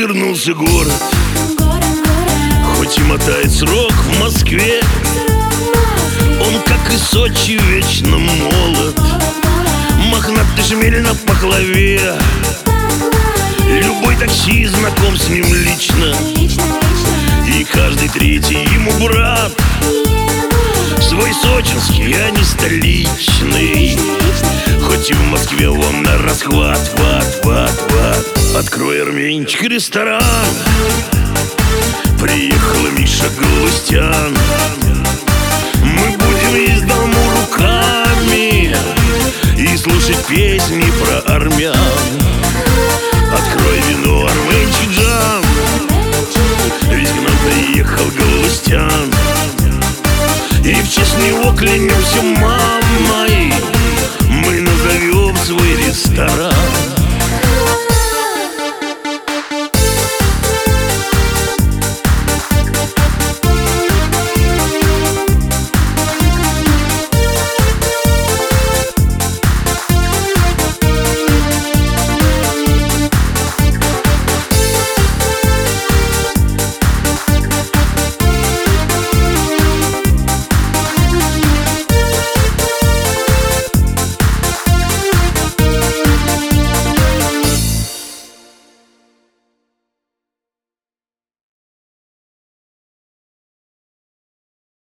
вернулся город, хоть и мотает срок в Москве. Он, как и Сочи, вечно молод, мохнатый шмель на пахлаве. Любой таксист знаком с ним лично, и каждый третий ему брат. Свой сочинский, а не столичный, хоть и в Москве он на расхват. Открой, Арменчик, ресторан. Приехал Миша Галустян. Мы будем есть дому руками и слушать песни про армян.